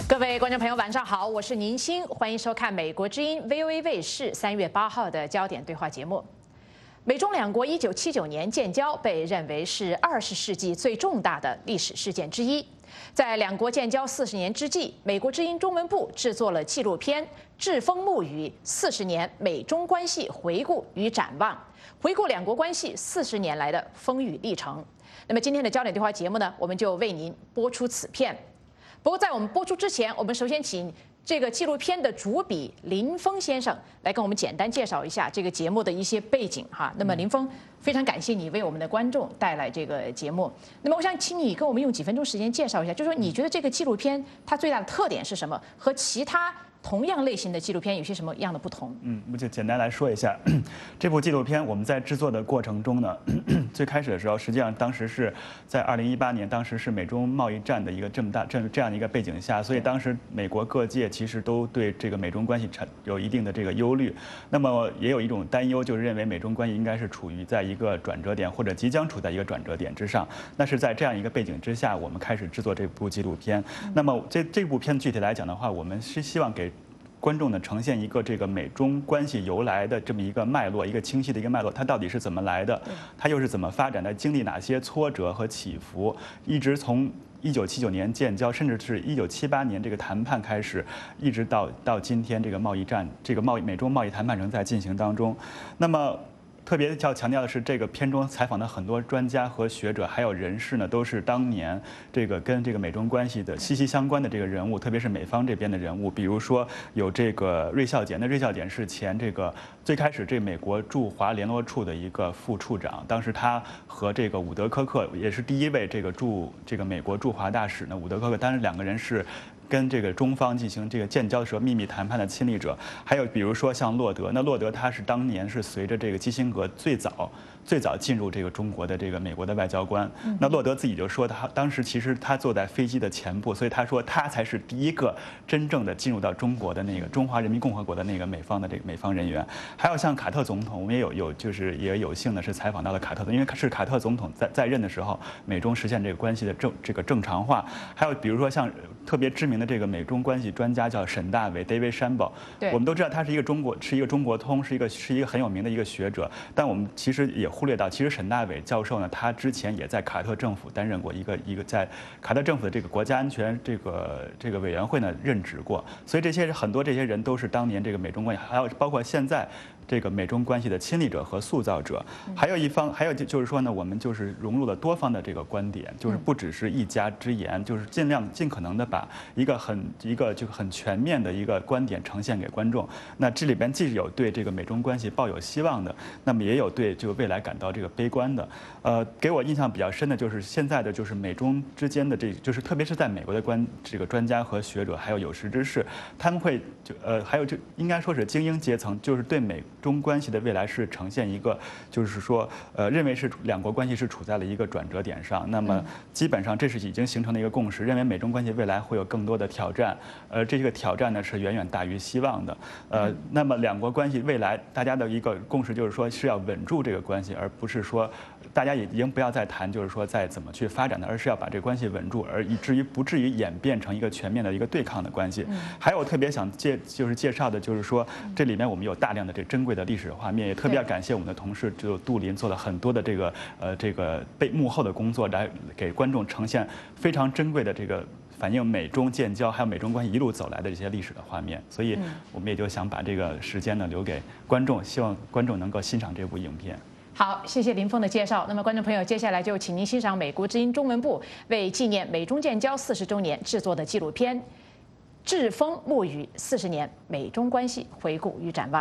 各位观众朋友，晚上好，我是宁欣，欢迎收看美国之音 VOA 卫视3月8号的焦点对话节目。美中两国1979年建交，被认为是20世纪最重大的历史事件之一。在两国建交40年之际，美国之音中文部制作了纪录片《栉风沐雨：40年美中关系回顾与展望》，回顾两国关系40年来的风雨历程。那么今天的焦点对话节目呢，我们就为您播出此片。不过在我们播出之前，我们首先请这个纪录片的主笔林峰先生来跟我们简单介绍一下这个节目的一些背景哈。那么林峰，非常感谢你为我们的观众带来这个节目。那么我想请你跟我们用几分钟时间介绍一下，就是说你觉得这个纪录片它最大的特点是什么，和其他同样类型的纪录片有些什么样的不同？ 我就简单来说一下，这部纪录片我们在制作的过程中呢，最开始的时候，实际上当时是在2018年，当时是美中贸易战的一个这样的一个背景下，所以当时美国各界其实都对这个美中关系有一定的这个忧虑，那么也有一种担忧，就是认为美中关系应该是处于在一个转折点，或者即将处在一个转折点之上。那是在这样一个背景之下，我们开始制作这部纪录片。那么这部片具体来讲的话，我们是希望给观众呢呈现一个这个美中关系由来的这么一个脉络，一个清晰的一个脉络，它到底是怎么来的，它又是怎么发展的，经历哪些挫折和起伏，一直从1979年建交，甚至是1978年这个谈判开始，一直到今天这个贸易战，这个美中贸易谈判仍在进行当中。那么特别要强调的是，这个片中采访的很多专家和学者，还有人士呢，都是当年这个跟这个美中关系的息息相关的这个人物，特别是美方这边的人物。比如说有这个芮孝俭，那芮孝俭是前这个最开始这美国驻华联络处的一个副处长，当时他和这个伍德科克也是第一位这个美国驻华大使呢，伍德科克，当时两个人是跟这个中方进行这个建交的时候秘密谈判的亲历者。还有比如说像洛德，那洛德他是当年是随着这个基辛格最早进入这个中国的这个美国的外交官。那洛德自己就说，他当时其实他坐在飞机的前部，所以他说他才是第一个真正的进入到中国的那个中华人民共和国的那个美方人员。还有像卡特总统，我们也有幸的是采访到了卡特，因为是卡特总统在任的时候，美中实现这个关系的正常化。还有比如说像特别知名的这个美中关系专家叫沈大伟 David Shambaugh， 我们都知道他是一个中国通，是一个很有名的一个学者，但我们其实也忽略到，其实沈大伟教授呢，他之前也在卡特政府担任过一个在卡特政府的这个国家安全这个委员会呢任职过，所以很多这些人都是当年这个美中关系，还有包括现在这个美中关系的亲历者和塑造者。还有就是说呢，我们就是融入了多方的这个观点，就是不只是一家之言，就是尽可能的把一个很全面的一个观点呈现给观众。那这里边既有对这个美中关系抱有希望的，那么也有对这个未来感到这个悲观的。给我印象比较深的就是现在的就是美中之间的就是特别是在美国的这个专家和学者还有有识之士，他们会还有应该说是精英阶层，就是对美中关系的未来是呈现一个就是说认为是两国关系是处在了一个转折点上。那么基本上这是已经形成了一个共识，认为美中关系未来会有更多的挑战，这个挑战呢是远远大于希望的。那么两国关系未来大家的一个共识就是说是要稳住这个关系，而不是说大家也已经不要再谈就是说再怎么去发展的，而是要把这个关系稳住，而不至于演变成一个全面的一个对抗的关系。还有我特别想介绍的就是说，这里面我们有大量的这珍贵的历史画面，也特别要感谢我们的同事就杜林做了很多的这个幕后的工作，来给观众呈现非常珍贵的这个反映美中建交还有美中关系一路走来的这些历史的画面。所以我们也就想把这个时间呢留给观众，希望观众能够欣赏这部影片。 好，谢谢林峰的介绍。那么，观众朋友，接下来就请您欣赏美国之音中文部为纪念美中建交40周年制作的纪录片《栉风沐雨：40年美中关系回顾与展望》。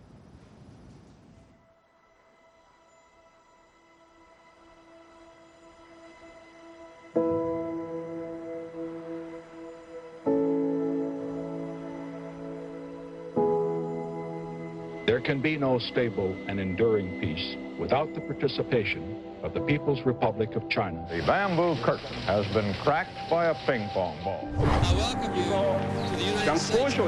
There can be no stable and enduring peace without the participation of the People's Republic of China. The bamboo curtain has been cracked by a ping pong ball. I welcome you to the United States.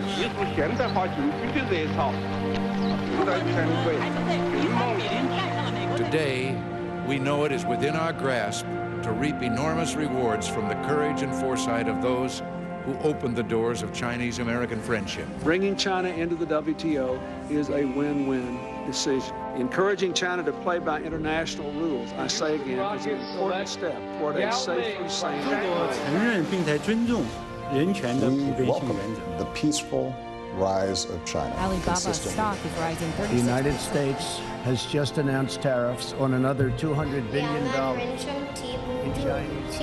Today, we know it is within our grasp to reap enormous rewards from the courage and foresight of those who opened the doors of Chinese-American friendship. Bringing China into the WTO is a win-win decision. Encouraging China to play by international rules, I say again, is an important step toward a safer, saner world. 承认并且尊重人权的普遍性原则。 The peaceful rise of China. Alibaba stock is rising 30%. The United States has just announced tariffs on another $200 billion in Chinese.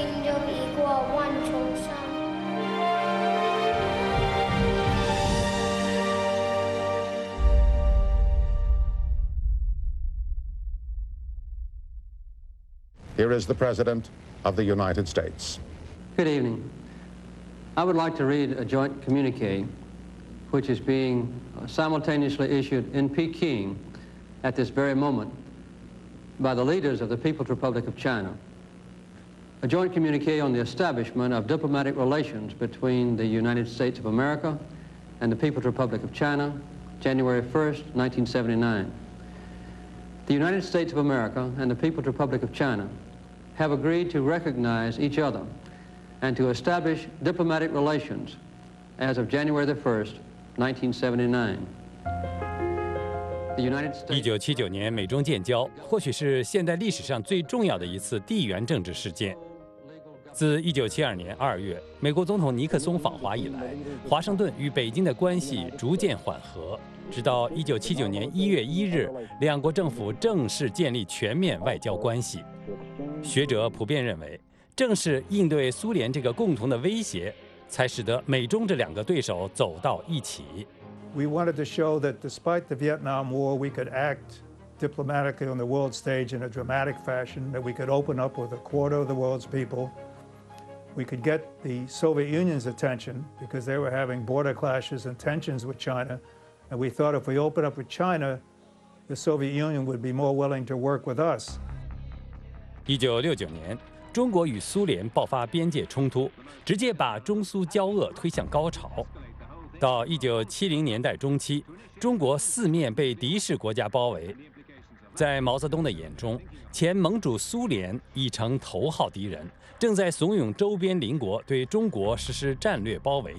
Here is the President of the United States. Good evening. I would like to read a joint communique which is being simultaneously issued in Peking at this very moment by the leaders of the People's Republic of China. A joint communique on the establishment of diplomatic relations between the United States of America and the People's Republic of China, January 1st, 1979. The United States of America and the People's Republic of China have agreed to recognize each other and to establish diplomatic relations as of January the 1st, 1979. 1979年美中建交，或许是现代历史上最重要的一次地缘政治事件。自1972年2月美国总统尼克松访华以来，华盛顿与北京的关系逐渐缓和，直到1979年1月1日，两国政府正式建立全面外交关系。学者普遍认为，正是应对苏联这个共同的威胁，才使得美中这两个对手走到一起。 We wanted to show that despite the Vietnam War, we could act diplomatically on the world stage in a dramatic fashion, that we could open up with a quarter of the world's people. We could get the Soviet Union's attention because they were having border clashes and tensions with China. And we thought if we open up with China, the Soviet Union would be more willing to work with us. 1969年，中国与苏联爆发边界冲突，直接把中苏交恶推向高潮。到1970年代中期，中国四面被敌视国家包围。在毛泽东的眼中，前盟主苏联已成头号敌人，正在怂恿周边邻国对中国实施战略包围。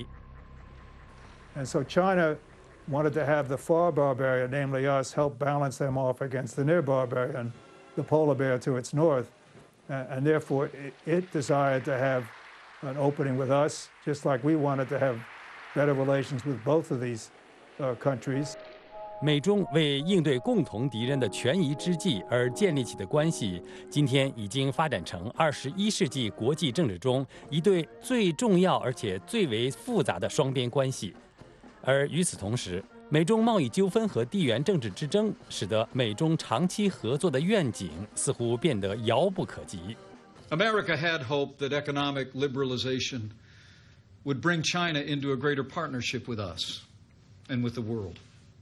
And so China wanted to have the far barbarian, namely us, help balance them off against the near barbarian, the polar bear to its north. And therefore, it desired to have an opening with us, just like we wanted to have better relations with both of these countries. 美中为应对共同敌人的权宜之计而建立起的关系，今天已经发展成21世纪国际政治中一对最重要而且最为复杂的双边关系。而与此同时，美中贸易纠纷和地缘政治之争，使得美中长期合作的愿景似乎变得遥不可及。 America had hoped that economic liberalization would bring China into a greater partnership with us and with the world.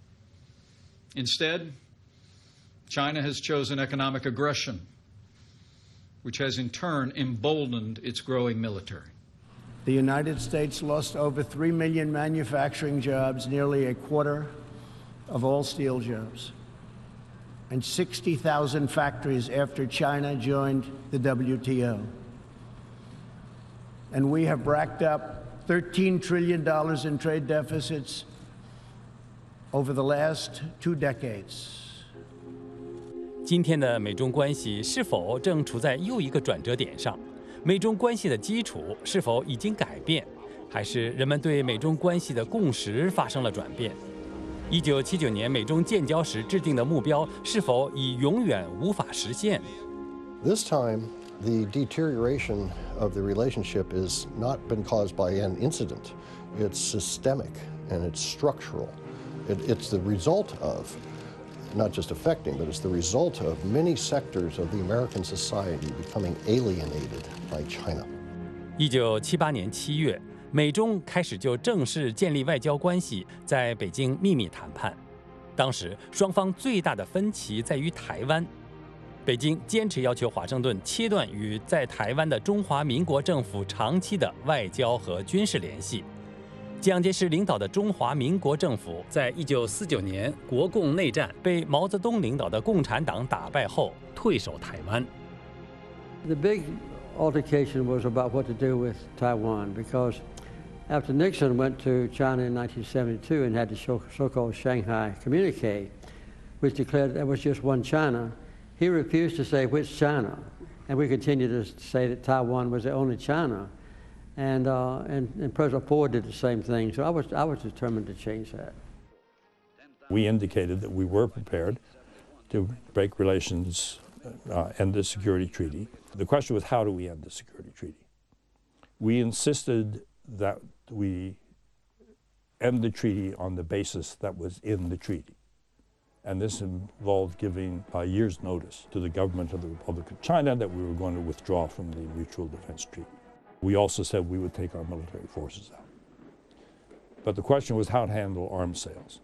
Instead, China has chosen economic aggression, which has in turn emboldened its growing military. The United States lost over 3 million manufacturing jobs, nearly a quarter of all steel jobs, and 60,000 factories after China joined the WTO. And we have racked up $13 trillion in trade deficits over the last 2 decades. 今天的美中关系是否正处在又一个转折点上？美中关系的基础是否已经改变，还是人们对美中关系的共识发生了转变？1979年美中建交时制定的目标是否已永远无法实现？ This time, the deterioration of the relationship has not been caused by an incident. It's systemic and it's structural. It's the result of, not just affecting, but it's the result of many sectors of the American society becoming alienated by China. 1978年7月，美中开始就正式建立外交关系在北京秘密谈判。当时双方最大的分歧在于台湾，北京坚持要求华盛顿切断与在台湾的中华民国政府长期的外交和军事联系。蒋介石领导的中华民国政府在1949年国共内战被毛泽东领导的共产党打败后退守台湾。 The big altercation was about what to do with Taiwan, because After Nixon went to China in 1972 and had the so-called Shanghai Communique, which declared there was just one China, he refused to say which China, and we continued to say that Taiwan was the only China, and President Ford did the same thing. So I was determined to change that. We indicated that we were prepared to break relations, end the security treaty. The question was, how do we end the security treaty? We insisted that we end the treaty on the basis that was in the treaty. And this involved giving a year's notice to the government of the Republic of China that we were going to withdraw from the Mutual Defense Treaty. We also said we would take our military forces out. But the question was how to handle arms sales.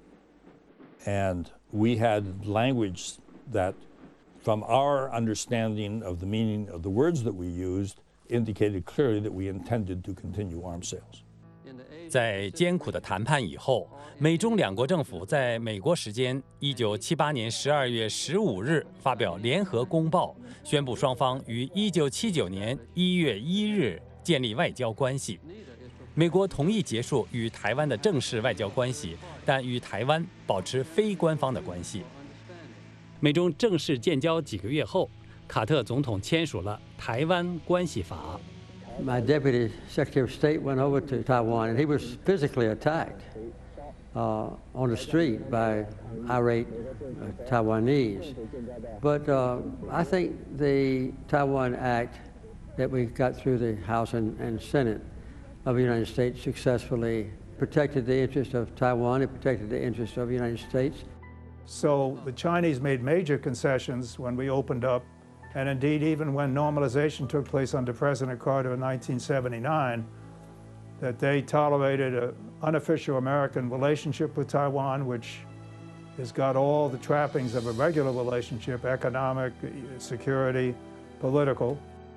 And we had language that, from our understanding of the meaning of the words that we used, indicated clearly that we intended to continue arms sales. 在艰苦的谈判以后，美中两国政府在美国时间1978年12月15日发表联合公报，宣布双方于1979年1月1日建立外交关系。美国同意结束与台湾的正式外交关系，但与台湾保持非官方的关系。美中正式建交几个月后，卡特总统签署了《台湾关系法》。 My Deputy Secretary of State went over to Taiwan, and he was physically attacked on the street by irate Taiwanese. But I think the Taiwan Act that we got through the House and Senate of the United States successfully protected the interest of Taiwan, it protected the interest of the United States. So the Chinese made major concessions when we opened up, and indeed even when normalization took place under President Carter in 1979, that they tolerated an unofficial American relationship with Taiwan, which has got all the trappings of a regular relationship, economic, security, political,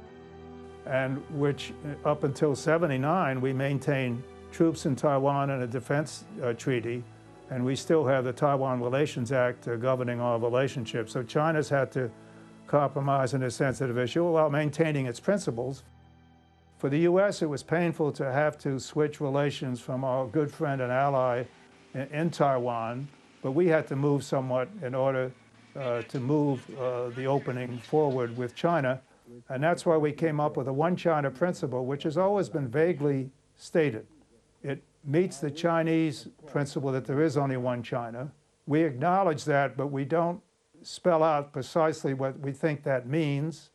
and which up until '79 we maintained troops in Taiwan and a defense treaty, and we still have the Taiwan Relations Act governing our relationship. So China's had to compromise on a sensitive issue while maintaining its principles. For the U.S., it was painful to have to switch relations from our good friend and ally in Taiwan, but we had to move somewhat in order to move the opening forward with China. And that's why we came up with a one China principle, which has always been vaguely stated. It meets the Chinese principle that there is only one China. We acknowledge that, but we don't spell out precisely what we think that means.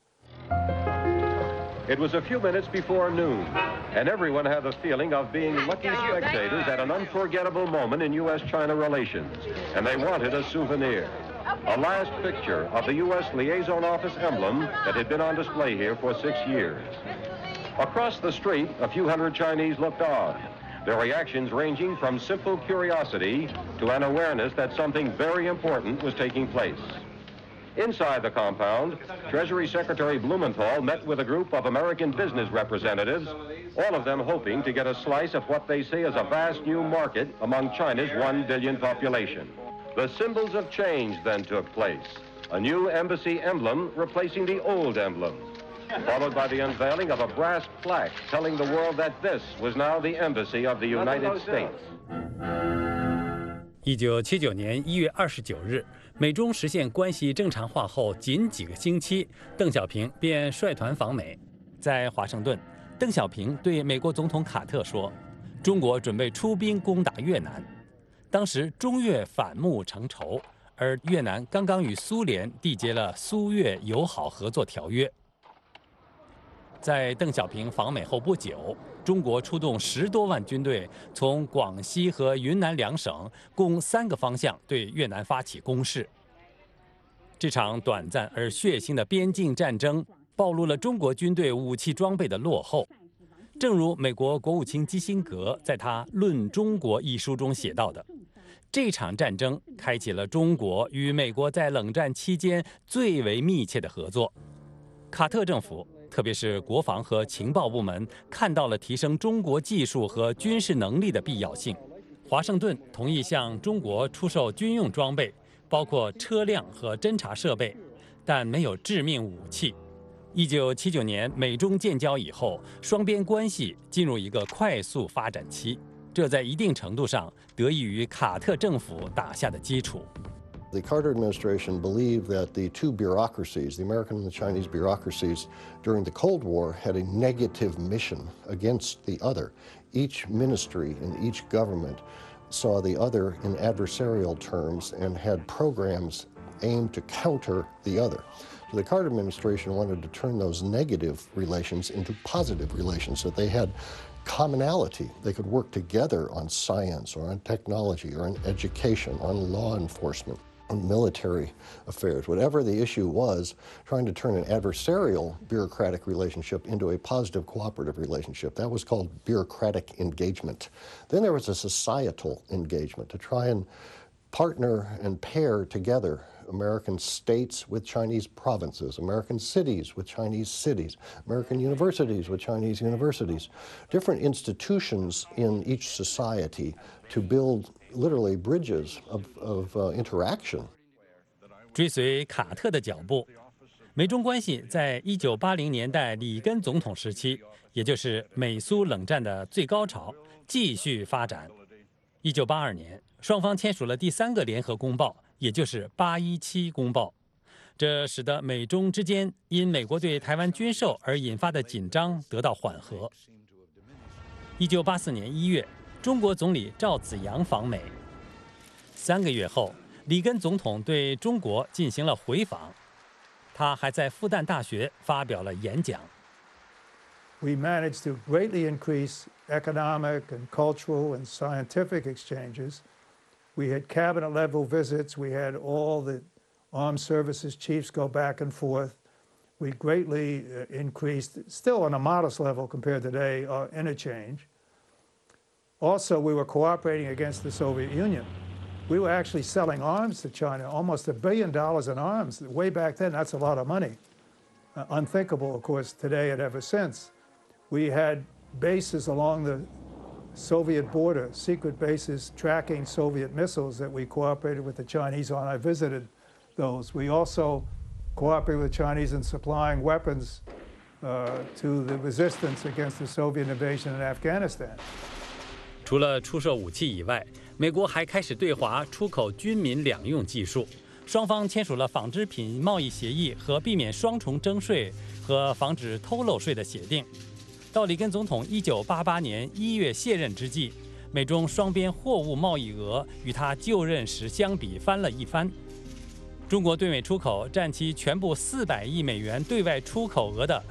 It was a few minutes before noon, and everyone had the feeling of being lucky spectators at an unforgettable moment in U.S.-China relations, and they wanted a souvenir. A last picture of the U.S. Liaison Office emblem that had been on display here for 6 years. Across the street, a few hundred Chinese looked on, their reactions ranging from simple curiosity to an awareness that something very important was taking place. Inside the compound, Treasury Secretary Blumenthal met with a group of American business representatives, all of them hoping to get a slice of what they say is a vast new market among China's 1 billion population. The symbols of change then took place. A new embassy emblem replacing the old emblem, followed by the unveiling of a brass plaque telling the world that this was now the embassy of the United States. 1979年1月29日，美中实现关系正常化后仅几个星期，邓小平便率团访美。在华盛顿，邓小平对美国总统卡特说：“中国准备出兵攻打越南。”当时中越反目成仇，而越南刚刚与苏联缔结了苏越友好合作条约。在邓小平访美后不久，中国出动10多万军队，从广西和云南2省共3个方向对越南发起攻势。这场短暂而血腥的边境战争暴露了中国军队武器装备的落后。正如美国国务卿基辛格在他《论中国》一书中写到的，这场战争开启了中国与美国在冷战期间最为密切的合作。卡特政府，特别是国防和情报部门，看到了提升中国技术和军事能力的必要性。华盛顿同意向中国出售军用装备，包括车辆和侦察设备，但没有致命武器。 1979年美中建交以后，双边关系进入一个快速发展期，这在一定程度上得益于卡特政府打下的基础。 The Carter administration believed that the two bureaucracies, the American and the Chinese bureaucracies, during the Cold War had a negative mission against the other. Each ministry and each government saw the other in adversarial terms and had programs aimed to counter the other. So the Carter administration wanted to turn those negative relations into positive relations, so they had commonality. They could work together on science or on technology or on education, on law enforcement, on military affairs. Whatever the issue was, trying to turn an adversarial bureaucratic relationship into a positive cooperative relationship. That was called bureaucratic engagement. Then there was a societal engagement to try and partner and pair together American states with Chinese provinces, American cities with Chinese cities, American universities with Chinese universities, different institutions in each society to build literally bridges of interaction. 追随卡特的脚步，美中关系在1980年代里根总统时期，也就是美苏冷战的最高潮，继续发展。1982年，双方签署了第3个联合公报，也就是817公报，这使得美中之间因美国对台湾军售而引发的紧张得到缓和。1984年1月，中国总理赵紫阳访美，3个月后，里根总统对中国进行了回访，他还在复旦大学发表了演讲。 We managed to greatly increase economic and cultural and scientific exchanges. We had cabinet-level visits. We had all the armed services chiefs go back and forth. We greatly increased, still on a modest level compared to today, our interchange. Also, we were cooperating against the Soviet Union. We were actually selling arms to China, almost $1 billion in arms. Way back then, that's a lot of money. Unthinkable, of course, today and ever since. We had bases along the Soviet border, secret bases tracking Soviet missiles that we cooperated with the Chinese on. I visited those. We also cooperated with the Chinese in supplying weapons to the resistance against the Soviet invasion in Afghanistan. 除了出售武器以外，美国还开始对华出口军民两用技术。双方签署了纺织品贸易协议和避免双重征税和防止偷漏税的协定。到里根总统1988年1月卸任之际，美中双边货物贸易额与他就任时相比翻了一番。中国对美出口占其全部400亿美元对外出口额的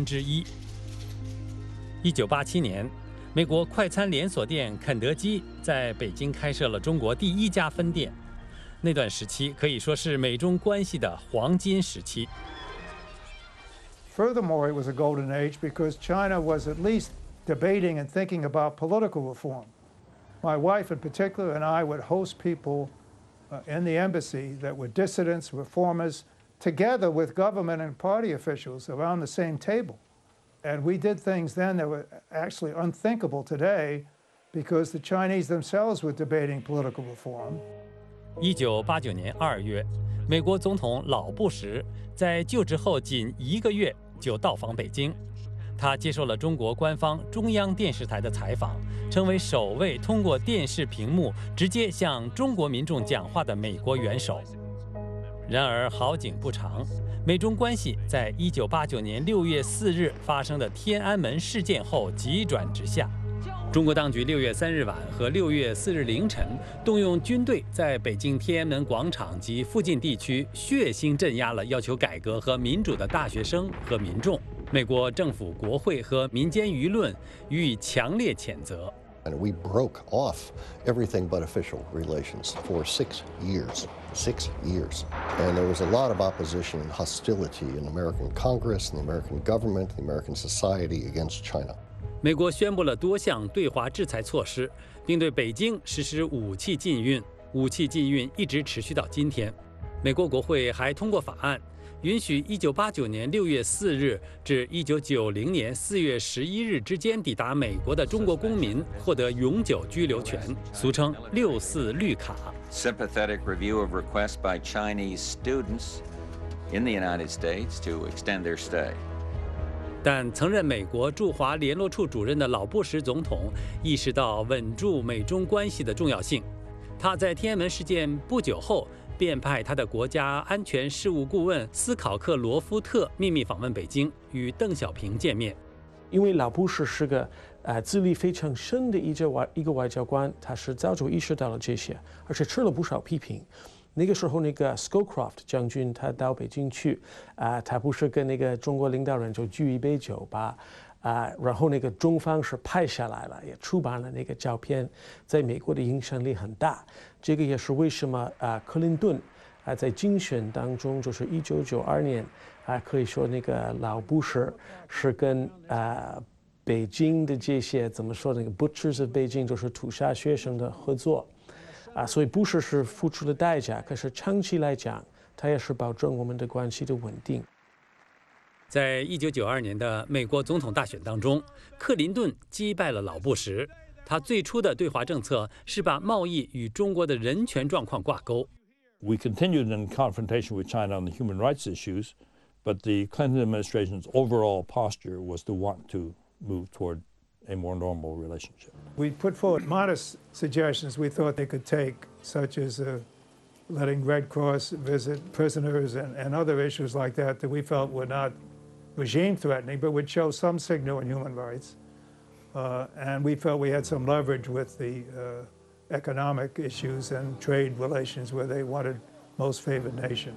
1/4。1987年，美国快餐连锁店肯德基在北京开设了中国第1家分店。那段时期可以说是美中关系的黄金时期。 Furthermore, it was a golden age because China was at least debating and thinking about political reform. My wife in particular and I would host people in the embassy that were dissidents, reformers, together with government and party officials around the same table. And we did things then that were actually unthinkable today because the Chinese themselves were debating political reform. 1989年2月，美国总统老布什在就职后仅1个月就到访北京，他接受了中国官方中央电视台的采访，成为首位通过电视屏幕直接向中国民众讲话的美国元首。然而好景不长，美中关系在1989年6月4日发生的天安门事件后急转直下。中国当局6月3日晚和6月4日凌晨动用军队，在北京天安门广场及附近地区血腥镇压了要求改革和民主的大学生和民众。美国政府、国会和民间舆论予以强烈谴责。 And we broke off everything but official relations for 6 years. 6 years. And there was a lot of opposition and hostility in the American Congress, in the American government, the American society against China. 美国宣布了多项对华制裁措施，并对北京实施武器禁运。武器禁运一直持续到今天。美国国会还通过法案，允许1989年6月4日至1990年4月11日之间抵达美国的中国公民获得永久居留权，俗称“64绿卡”。 Sympathetic review of requests by Chinese students in the United States to extend their stay. 但曾任美国驻华联络处主任的老布什总统意识到稳住美中关系的重要性。他在天安门事件不久后，便派他的国家安全事务顾问斯考克罗夫特秘密访问北京，与邓小平见面。 因为老布什是个资历非常深的一个外交官，他是早就意识到了这些，而且吃了不少批评。那个时候，那个 Scowcroft 将军他到北京去，他不是跟那个中国领导人就聚一杯酒吧，然后那个中方是拍下来了，也出版了那个照片，在美国的影响力很大。这个也是为什么克林顿在竞选当中，就是1992年可以说那个老布什是跟北京的这些怎么说那个 Butchers of Beijing 就是屠杀学生的合作。所以布什是付出了代价，可是长期来讲，他也是保证我们的关系的稳定。 在1992年的美国总统大选当中，克林顿击败了老布什。他最初的对华政策是把贸易与中国的人权状况挂钩。 We continued in confrontation with China on the human rights issues, but the Clinton administration's overall posture was to want to move toward a more normal relationship. We put forward modest suggestions we thought they could take, such as letting Red Cross visit prisoners and other issues like that we felt were not regime threatening, but would show some signal in human rights. And we felt we had some leverage with the economic issues and trade relations where they wanted most favored nation.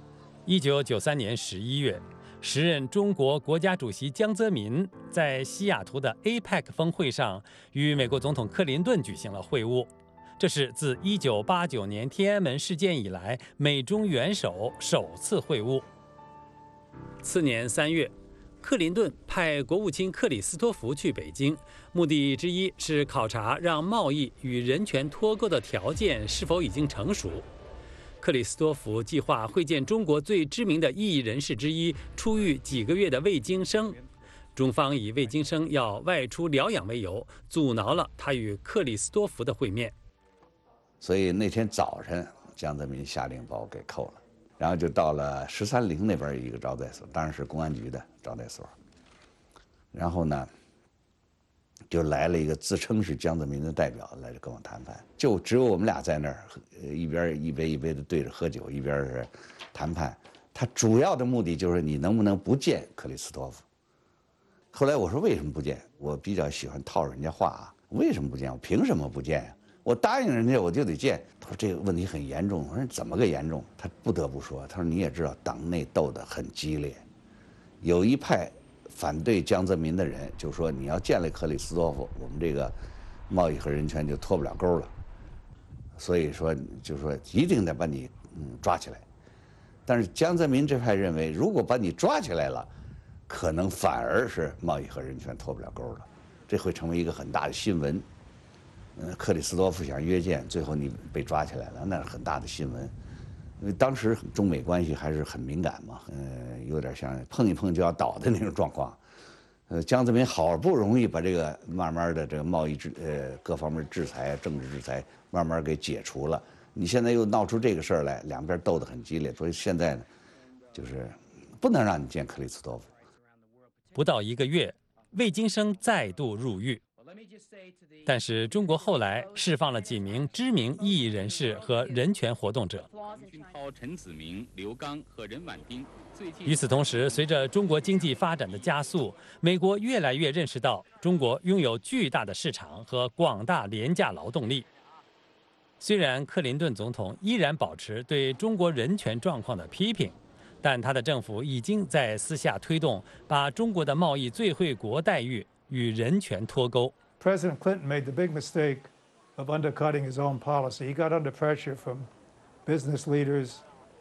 1993年11月，时任中国国家主席江泽民在西雅图的 APEC 峰会上与美国总统克林顿举行了会晤，这是自1989年天安门事件以来美中元首首次会晤。次年3月，克林顿派国务卿克里斯托弗去北京，目的之一是考察让贸易与人权脱钩的条件是否已经成熟。克里斯托弗计划会见中国最知名的异议人士之一，出狱几个月的魏京生。中方以魏京生要外出疗养为由，阻挠了他与克里斯托弗的会面。 所以那天早晨，江泽民下令把我给扣了，然后就到了13陵那边一个招待所，当然是公安局的招待所。然后呢，就来了一个自称是江泽民的代表来跟我谈判，就只有我们俩在那儿，一边一杯一杯的对着喝酒，一边是谈判。他主要的目的就是你能不能不见克里斯托弗。后来我说为什么不见？我比较喜欢套人家话啊，为什么不见？我凭什么不见呀？我答应人家我就得见。他说这个问题很严重。我说怎么个严重？他不得不说，他说你也知道党内斗得很激烈，有一派反对江泽民的人就说你要见了克里斯托弗，我们这个贸易和人权就脱不了钩了。所以说就说一定得把你抓起来。但是江泽民这派认为，如果把你抓起来了，可能反而是贸易和人权脱不了钩了，这会成为一个很大的新闻。克里斯托弗想约见，最后你被抓起来了，那是很大的新闻。因为当时中美关系还是很敏感嘛，有点像碰一碰就要倒的那种状况。江泽民好不容易把这个慢慢的这个贸易各方面制裁、政治制裁慢慢给解除了，你现在又闹出这个事儿来，两边斗得很激烈，所以现在呢，就是不能让你见克里斯托弗。 不到1个月，魏京生再度入狱。但是中国后来释放了几名知名异议人士和人权活动者。 军涛、陈子明、刘刚和任婉丁。 与此同时，随着中国经济发展的加速，美国越来越认识到中国拥有巨大的市场和广大廉价劳动力。虽然克林顿总统依然保持对中国人权状况的批评，但他的政府已经在私下推动把中国的贸易最惠国待遇与人权脱钩。 President Clinton made the big mistake of undercutting his own policy. He got under pressure from business leaders,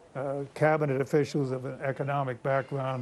cabinet officials of an economic background,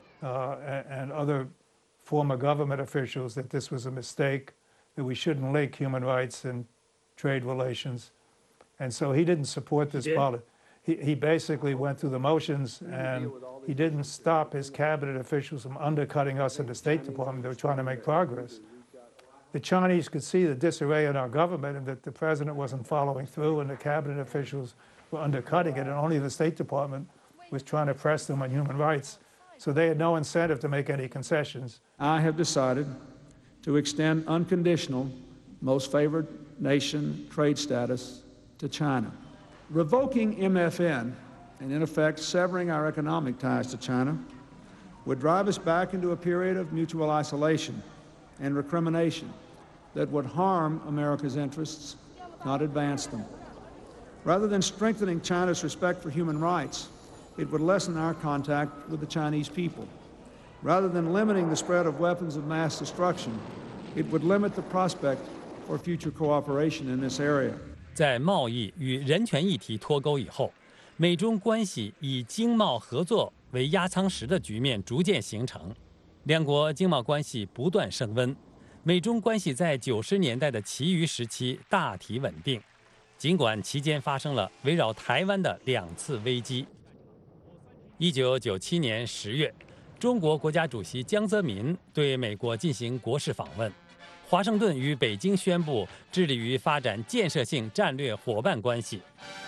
and other former government officials that this was a mistake, that we shouldn't link human rights and trade relations. And so he didn't support this policy. He basically went through the motions, and he didn't stop his cabinet officials from undercutting us in the State Department. They were trying to make progress. The Chinese could see the disarray in our government and that the president wasn't following through and the cabinet officials were undercutting it, and only the State Department was trying to press them on human rights. So they had no incentive to make any concessions. I have decided to extend unconditional most favored nation trade status to China. Revoking MFN and in effect severing our economic ties to China would drive us back into a period of mutual isolation and recrimination that would harm America's interests, not advance them. Rather than strengthening China's respect for human rights, it would lessen our contact with the Chinese people. Rather than limiting the spread of weapons of mass destruction, it would limit the prospect for future cooperation in this area. 在贸易与人权议题脱钩以后，美中关系以经贸合作为压舱石的局面逐渐形成，两国经贸关系不断升温。美中关系在90年代的其余时期大体稳定，尽管期间发生了围绕台湾的2次危机。1997年10月，中国国家主席江泽民对美国进行国事访问，华盛顿与北京宣布致力于发展建设性战略伙伴关系。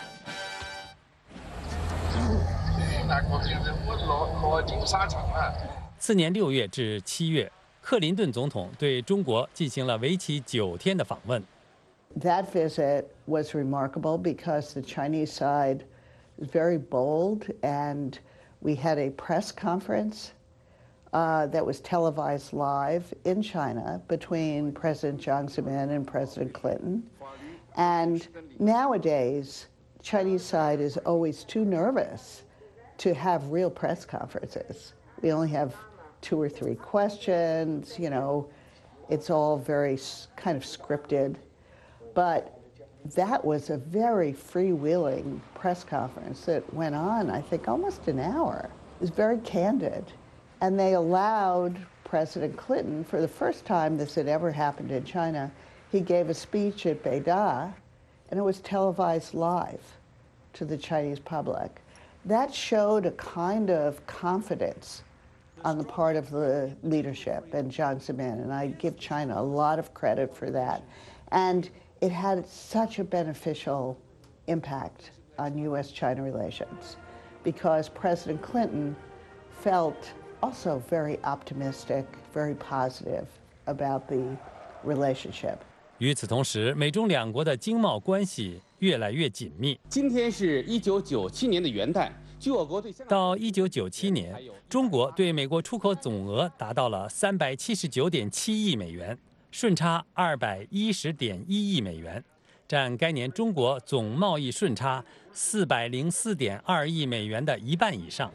次年6月至7月，克林顿总统对中国进行了为期9天的访问。 That visit was remarkable because the Chinese side was very bold, and we had a press conference that was televised live in China between President Jiang Zemin and President Clinton. And nowadays, Chinese side is always too nervous to have real press conferences. We only have 2 or 3 questions, you know, it's all very kind of scripted. But that was a very freewheeling press conference that went on, I think, almost an hour. It was very candid. And they allowed President Clinton, for the first time this had ever happened in China, he gave a speech at Beida, and it was televised live to the Chinese public. That showed a kind of confidence on the part of the leadership and Jiang Zemin, and I give China a lot of credit for that. And it had such a beneficial impact on U.S.-China relations because President Clinton felt also very optimistic, very positive about the relationship. 与此同时，美中两国的经贸关系越来越紧密。 今天是1997年的元旦，据我国对到1997年，中国对美国出口总额达到了379.7亿美元，顺差210.1亿美元，占该年中国总贸易顺差404.2亿美元的1半以上。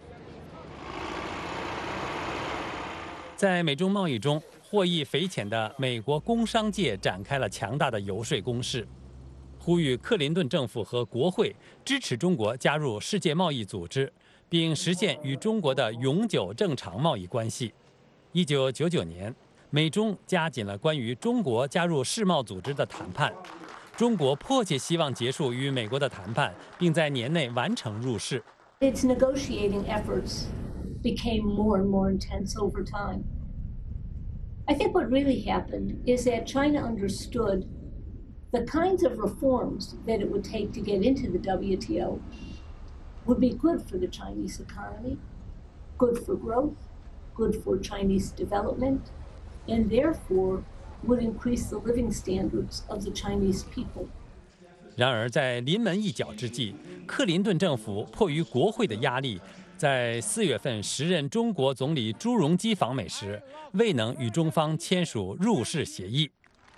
在美中贸易中，获益匪浅的美国工商界展开了强大的游说攻势，呼吁克林顿政府和国会支持中国加入世界贸易组织，并实现与中国的永久正常贸易关系。1999年，美中加紧了关于中国加入世贸组织的谈判，中国迫切希望结束与美国的谈判，并在年内完成入世。 Its negotiating efforts became more and more intense over time. I think what really happened is that China understood the kinds of reforms that it would take to get into the WTO would be good for the Chinese economy, good for growth, good for Chinese development, and therefore would increase the living standards of the Chinese people. 然而，在临门一脚之际，克林顿政府迫于国会的压力，在4月份时任中国总理朱镕基访美时，未能与中方签署入世协议。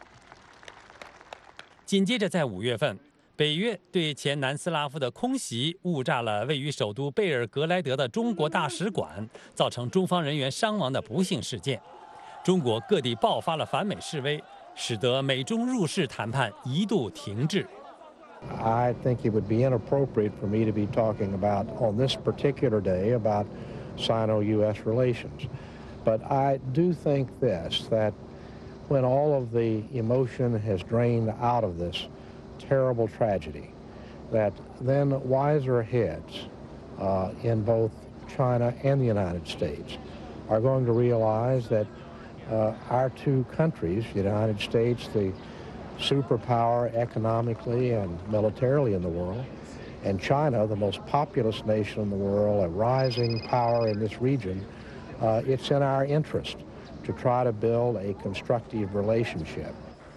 紧接着，在5月份，北约对前南斯拉夫的空袭误炸了位于首都贝尔格莱德的中国大使馆，造成中方人员伤亡的不幸事件。中国各地爆发了反美示威，使得美中入世谈判一度停滞。 I think it would be inappropriate for me to be talking about, on this particular day, about Sino-U.S. relations. But I do think this, that when all of the emotion has drained out of this terrible tragedy, that then wiser heads in both China and the United States are going to realize that our 2 countries, the United States, the superpower economically and militarily in the world, And China, the most populous nation in the world, a rising power in this region, it's in our interest to try to build a constructive relationship.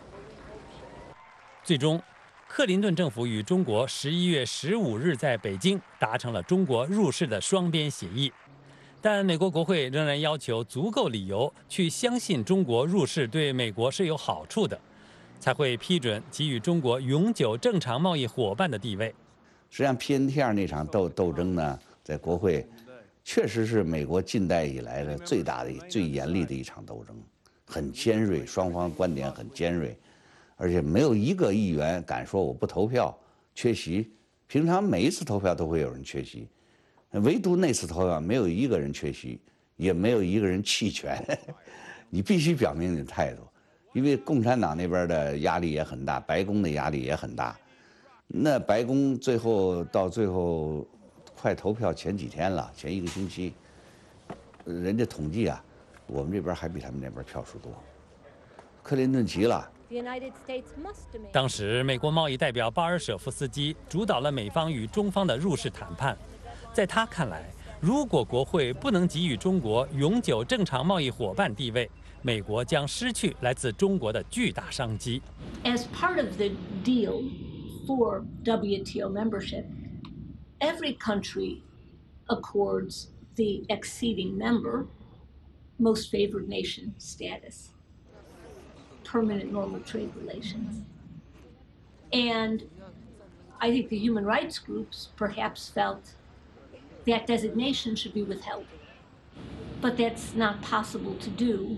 最终，克林顿政府与中国11月15日在北京达成了中国入世的双边协议，但美国国会仍然要求足够理由去相信中国入世对美国是有好处的，才会批准给予中国永久正常贸易伙伴的地位。 实际上 ，PNTR 那场斗争呢，在国会确实是美国近代以来的最大的、最严厉的一场斗争，很尖锐，双方观点很尖锐。 而且没有一个议员敢说我不投票、缺席。平常每一次投票都会有人缺席，唯独那次投票没有一个人缺席，也没有一个人弃权。你必须表明你的态度，因为共产党那边的压力也很大，白宫的压力也很大。那白宫到最后快投票前几天了，前1个星期，人家统计啊，我们这边还比他们那边票数多。克林顿急了。 当时，美国贸易代表巴尔舍夫斯基主导了美方与中方的入世谈判。在他看来，如果国会不能给予中国永久正常贸易伙伴地位，美国将失去来自中国的巨大商机。 As part of the deal for WTO membership, every country accords the acceding member most favored nation status. Permanent normal trade relations. And I think the human rights groups perhaps felt that designation should be withheld. But that's not possible to do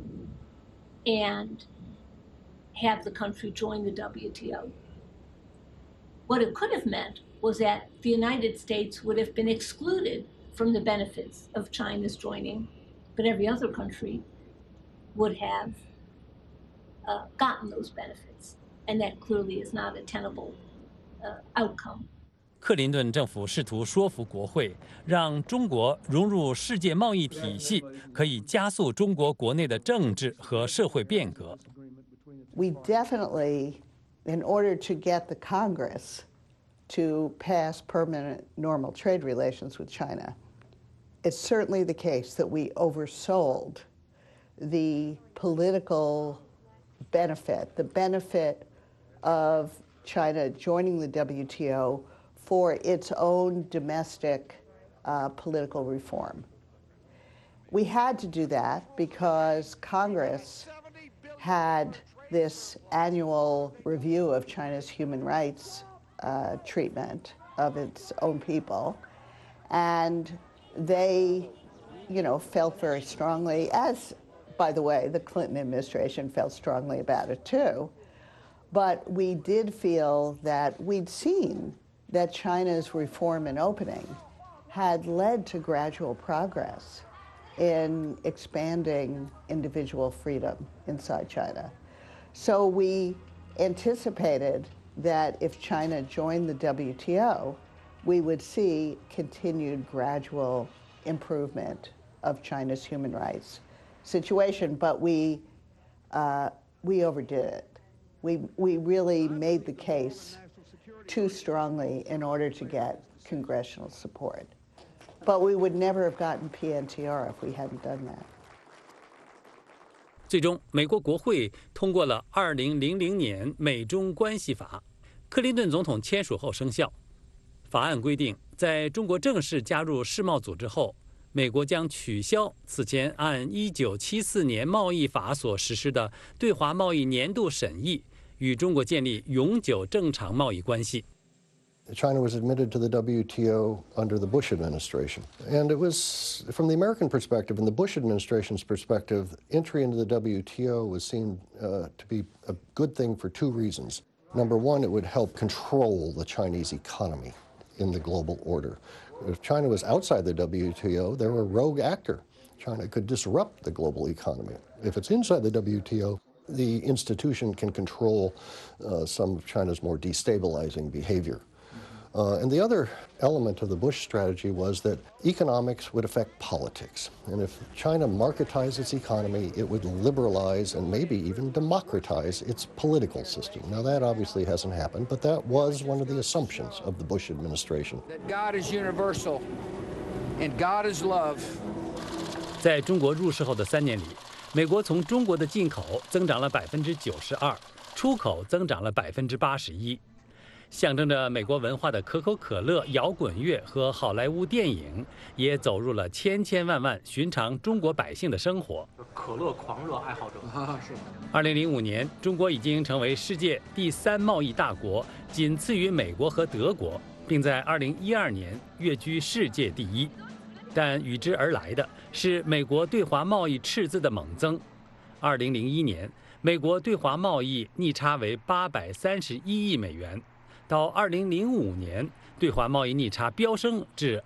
and have the country join the WTO. What it could have meant was that the United States would have been excluded from the benefits of China's joining, but every other country would have gotten those benefits, and that clearly is not a tenable outcome. 克林顿政府试图说服国会，让中国融入世界贸易体系，可以加速中国国内的政治和社会变革。 We definitely, in order to get the Congress to pass permanent normal trade relations with China, it's certainly the case that we oversold the political benefit, the benefit of China joining the WTO for its own domestic political reform. We had to do that because Congress had this annual review of China's human rights treatment of its own people, and they, felt very strongly, as by the way, the Clinton administration felt strongly about it too. But we did feel that we'd seen that China's reform and opening had led to gradual progress in expanding individual freedom inside China. So we anticipated that if China joined the WTO, we would see continued gradual improvement of China's human rights situation, but we overdid it. We really made the case too strongly in order to get congressional support. But we would never have gotten PNTR if we hadn't done that. 最终，美国国会通过了2000年美中关系法，克林顿总统签署后生效。法案规定，在中国正式加入世贸组织后，美国将取消此前按1974年贸易法所实施的对华贸易年度审议，与中国建立永久正常贸易关系。 China was admitted to the WTO under the Bush administration. And it was, from the American perspective, and the Bush administration's perspective, entry into the WTO was seen to be a good thing for two reasons. Number one, it would help control the Chinese economy in the global order. If China was outside the WTO, they were a rogue actor. China could disrupt the global economy. If it's inside the WTO, the institution can control some of China's more destabilizing behavior. And the other element of the Bush strategy was that economics would affect politics. And if China marketized its economy, it would liberalize and maybe even democratize its political system. Now, that obviously hasn't happened, but that was one of the assumptions of the Bush administration. That God is universal and God is love. 在中国入世后的3年里，美国从中国的进口增长了92%，出口增长了81%。象征着美国文化的可口可乐、摇滚乐和好莱坞电影，也走入了千千万万寻常中国百姓的生活。 可乐狂热爱好者是。2005年，中国已经成为世界第3贸易大国，仅次于美国和德国，并在2012年跃居世界第1。但与之而来的是美国对华贸易赤字的猛增。2001年，美国对华贸易逆差为831亿美元。到2005年，对华贸易逆差飙升至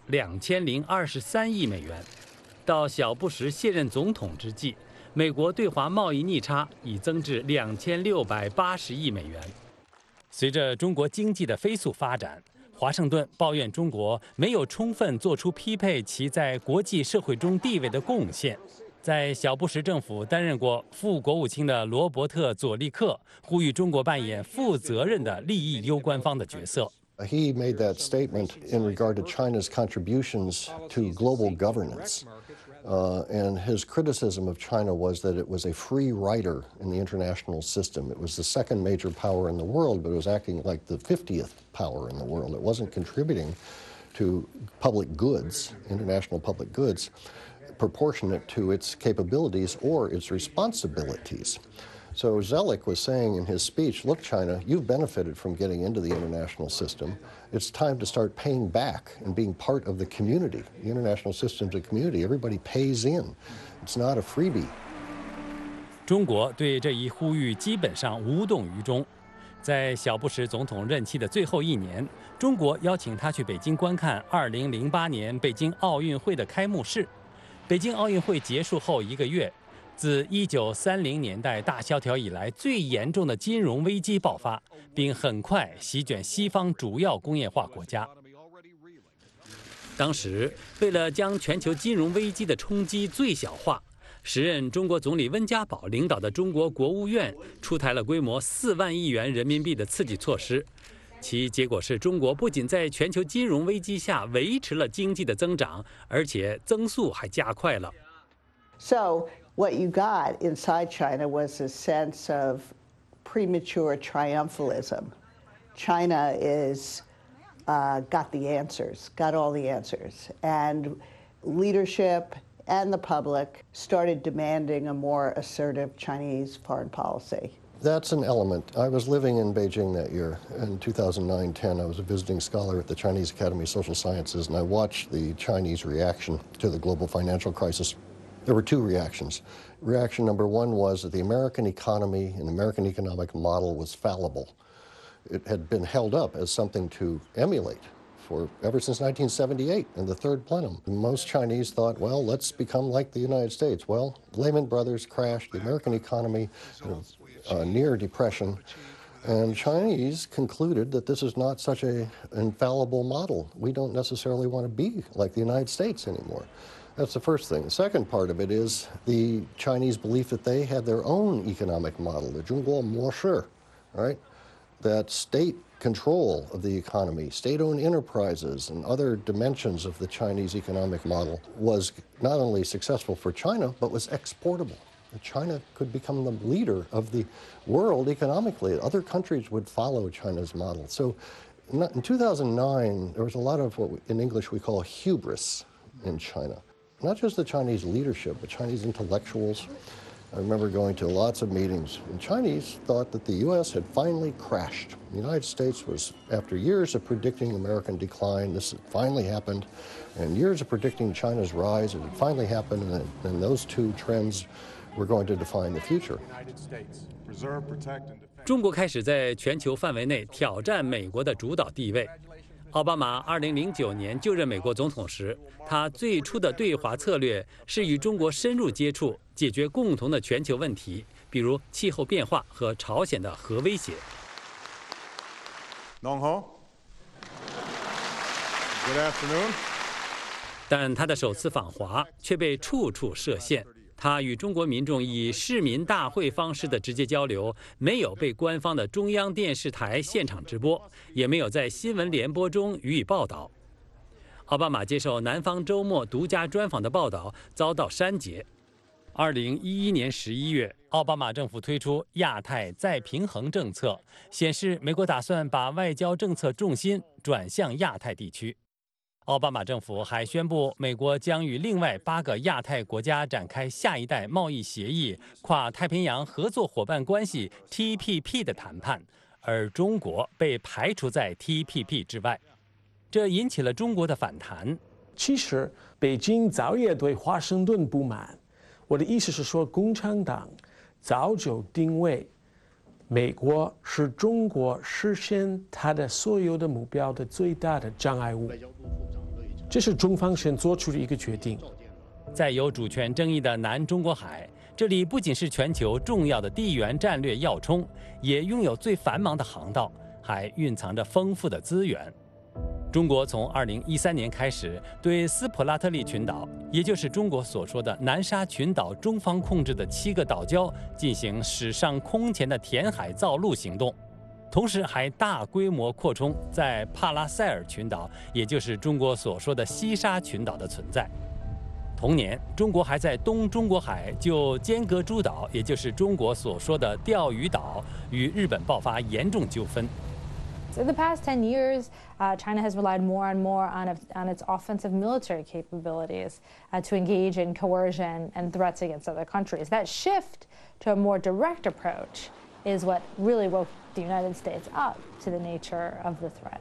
2023亿美元。到小布什卸任总统之际，美国对华贸易逆差已增至2680亿美元。随着中国经济的飞速发展，华盛顿抱怨中国没有充分做出匹配其在国际社会中地位的贡献。在小布什政府担任过副国务卿的罗伯特·佐利克呼吁中国扮演负责任的利益攸关方的角色。 He made that statement in regard to China's contributions to global governance. And his criticism of China was that it was a free rider in the international system. It was the second major power in the world, but it was acting like the 50th power in the world. It wasn't contributing to public goods, international public goods, proportionate to its capabilities or its responsibilities. So Zellick was saying in his speech, look, China, you've benefited from getting into the international system. It's time to start paying back and being part of the community. The international system's a community. Everybody pays in. It's not a freebie. 中国对这一呼吁基本上无动于衷。在小布什总统任期的最后1年，中国邀请他去北京观看2008年北京奥运会的开幕式。北京奥运会结束后1个月，自1930年代大萧条以来最严重的金融危机爆发，并很快席卷西方主要工业化国家。当时，为了将全球金融危机的冲击最小化，时任中国总理温家宝领导的中国国务院出台了规模4万亿元人民币的刺激措施。其结果是中国不仅在全球金融危机下维持了经济的增长，而且增速还加快了。 So what you got inside China was a sense of premature triumphalism. China got the answers, got all the answers, and leadership and the public started demanding a more assertive Chinese foreign policy. That's an element. I was living in Beijing that year. In 2009-10, I was a visiting scholar at the Chinese Academy of Social Sciences, and I watched the Chinese reaction to the global financial crisis. There were 2 reactions. Reaction number 1 was that the American economy and the American economic model was fallible. It had been held up as something to emulate ever since 1978 in the 3rd plenum. Most Chinese thought, well, let's become like the United States. Well, Lehman Brothers crashed, the American economy near depression, and Chinese concluded that this is not such an infallible model. We don't necessarily want to be like the United States anymore. That's the first thing. The second part of it is the Chinese belief that they had their own economic model, the 中国模式, right? That state control of the economy, state-owned enterprises, and other dimensions of the Chinese economic model was not only successful for China, but was exportable. China could become the leader of the world economically. Other countries would follow China's model. So in 2009, there was a lot of what in English we call hubris in China. Not just the Chinese leadership, but Chinese intellectuals. I remember going to lots of meetings, and Chinese thought that the U.S. had finally crashed. The United States was, after years of predicting American decline, this had finally happened, and years of predicting China's rise, it had finally happened, and those 2 trends were going to define the future. 中国开始在全球范围内挑战美国的主导地位。奥巴马2009年就任美国总统时，他最初的对华策略是与中国深入接触，解决共同的全球问题，比如气候变化和朝鲜的核威胁。 Good afternoon. 但他的首次访华却被处处设限。他与中国民众以市民大会方式的直接交流，没有被官方的中央电视台现场直播，也没有在新闻联播中予以报道。奥巴马接受《南方周末》独家专访的报道遭到删节。2011年11月，奥巴马政府推出亚太再平衡政策，显示美国打算把外交政策重心转向亚太地区。奥巴马政府还宣布，美国将与另外8个亚太国家展开下一代贸易协议跨太平洋合作伙伴关系 TPP 的谈判，而中国被排除在 TPP 之外，这引起了中国的反弹。 其实，北京早也对华盛顿不满。我的意思是说，共产党早就定位美国是中国实现它的所有的目标的最大的障碍物。这是中方先做出的一个决定。 在有主权争议的南中国海，这里不仅是全球重要的地缘战略要冲，也拥有最繁忙的航道，还蕴藏着丰富的资源。中国从2013年开始对斯普拉特利群岛，也就是中国所说的南沙群岛中方控制的7个岛礁，进行史上空前的填海造陆行动。同时还大规模扩充在帕拉塞尔群岛，也就是中国所说的西沙群岛的存在。同年，中国还在东中国海就尖阁诸岛，也就是中国所说的钓鱼岛，与日本爆发严重纠纷。 So in the past 10 years, China has relied more and more on its offensive military capabilities to engage in coercion and threats against other countries. That shift to a more direct approach is what really woke the United States up to the nature of the threat.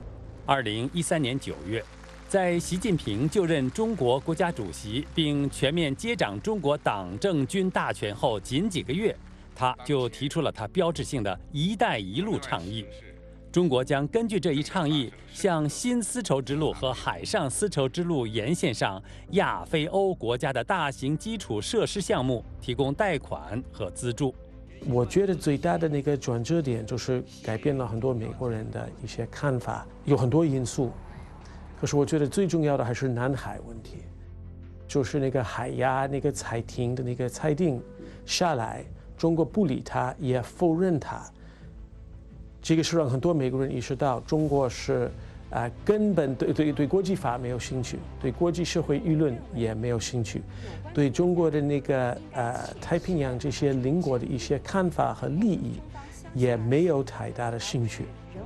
2013年9月，在习近平就任中国国家主席并全面接掌中国党政军大权后仅几个月，他就提出了他标志性的“一带一路”倡议。中国将根据这一倡议，向新丝绸之路和海上丝绸之路沿线上亚非欧国家的大型基础设施项目提供贷款和资助。 我觉得最大的那个转折点就是改变了很多美国人的一些看法，有很多因素。可是我觉得最重要的还是南海问题，就是那个海牙那个裁庭的那个裁定下来，中国不理他，也否认他。这个是让很多美国人意识到，中国是根本对国际法没有兴趣，对国际社会舆论也没有兴趣，对中国的那个太平洋这些邻国的一些看法和利益也没有太大的兴趣。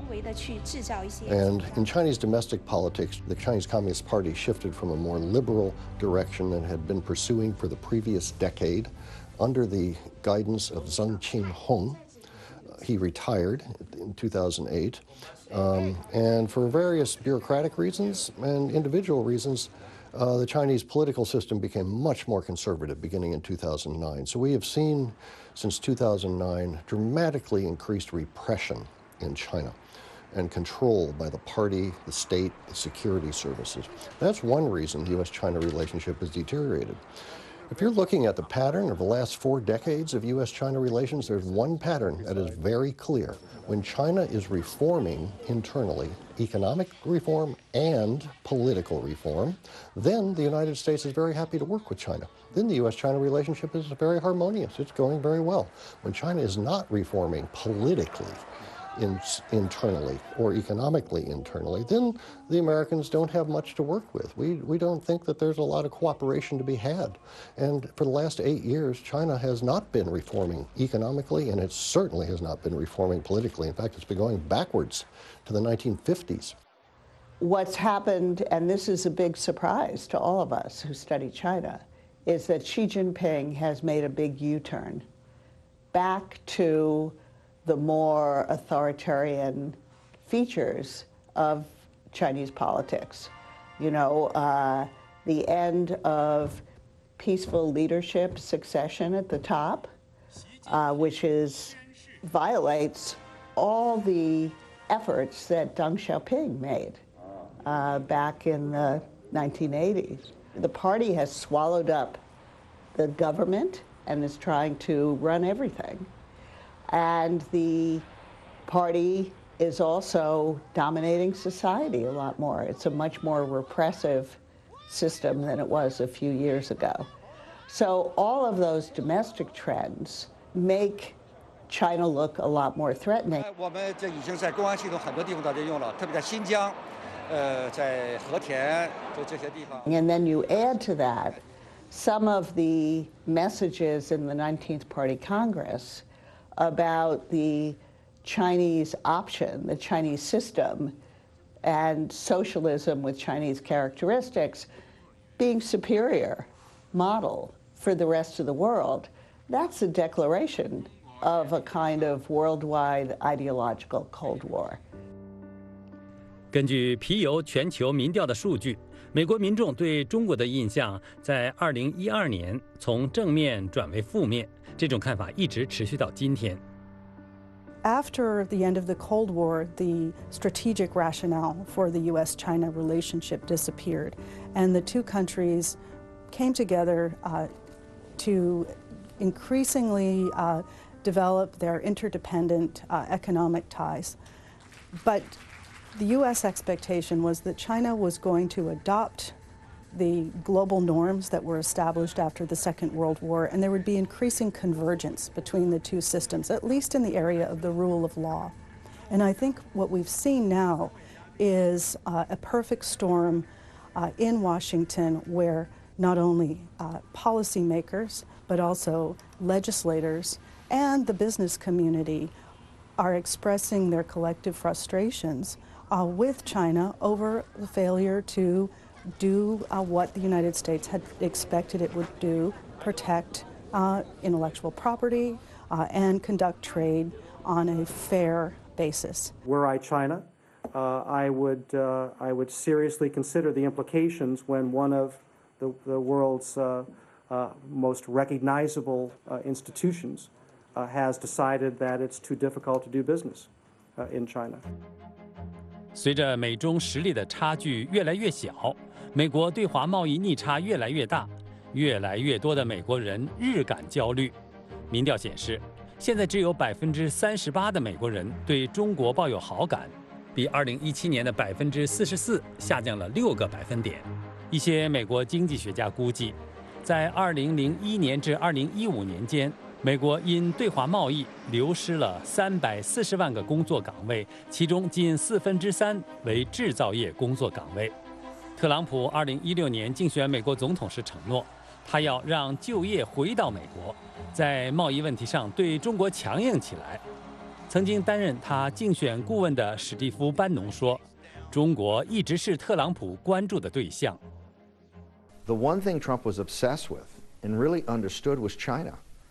And in Chinese domestic politics, the Chinese Communist Party shifted from a more liberal direction than it had been pursuing for the previous decade under the guidance of Zheng Qinghong. He retired in 2008, and for various bureaucratic reasons and individual reasons, the Chinese political system became much more conservative beginning in 2009. So we have seen since 2009 dramatically increased repression in China and control by the party, the state, the security services. That's one reason the U.S.-China relationship has deteriorated. If you're looking at the pattern of the last 4 decades of U.S.-China relations, there's one pattern that is very clear. When China is reforming internally, economic reform and political reform, then the United States is very happy to work with China. Then the U.S.-China relationship is very harmonious. It's going very well. When China is not reforming politically, internally or economically internally, then the Americans don't have much to work with. We don't think that there's a lot of cooperation to be had. And for the last 8 years, China has not been reforming economically, and it certainly has not been reforming politically. In fact, it's been going backwards to the 1950s. What's happened, and this is a big surprise to all of us who study China, is that Xi Jinping has made a big U-turn back to the more authoritarian features of Chinese politics. You know, the end of peaceful leadership succession at the top, which violates all the efforts that Deng Xiaoping made back in the 1980s. The party has swallowed up the government and is trying to run everything. And the party is also dominating society a lot more. It's a much more repressive system than it was a few years ago. So all of those domestic trends make China look a lot more threatening. 我们这已经在公安系统很多地方都在用了，特别在新疆，在和田这些地方。 And then you add to that some of the messages in the 19th Party Congress about the Chinese option, the Chinese system, and socialism with Chinese characteristics being superior model for the rest of the world. That's a declaration of a kind of worldwide ideological Cold War. 根据皮尤全球民调的数据，美国民众对中国的印象在2012年从正面转为负面，这种看法一直持续到今天。 After the end of the Cold War, the strategic rationale for the U.S.-China relationship disappeared, and the two countries came together to increasingly develop their interdependent economic ties. But the U.S. expectation was that China was going to adopt the global norms that were established after the Second World War, and there would be increasing convergence between the two systems, at least in the area of the rule of law. And I think what we've seen now is a perfect storm in Washington, where not only policymakers, but also legislators and the business community are expressing their collective frustrations with China over the failure to do what the United States had expected it would do, protect intellectual property and conduct trade on a fair basis. Were I China, I would seriously consider the implications when one of the world's most recognizable institutions has decided that it's too difficult to do business in China. 随着美中实力的差距越来越小，美国对华贸易逆差越来越大，越来越多的美国人日感焦虑。民调显示，现在只有38%的美国人对中国抱有好感，比2017年的44%下降了6个百分点。一些美国经济学家估计，在2001年至2015年间，美国因对华贸易流失了340万个工作岗位，其中近3/4为制造业工作岗位。特朗普2016年竞选美国总统时承诺，他要让就业回到美国，在贸易问题上对中国强硬起来。曾经担任他竞选顾问的史蒂夫·班农说，中国一直是特朗普关注的对象。 The one thing Trump was obsessed with and really understood was China.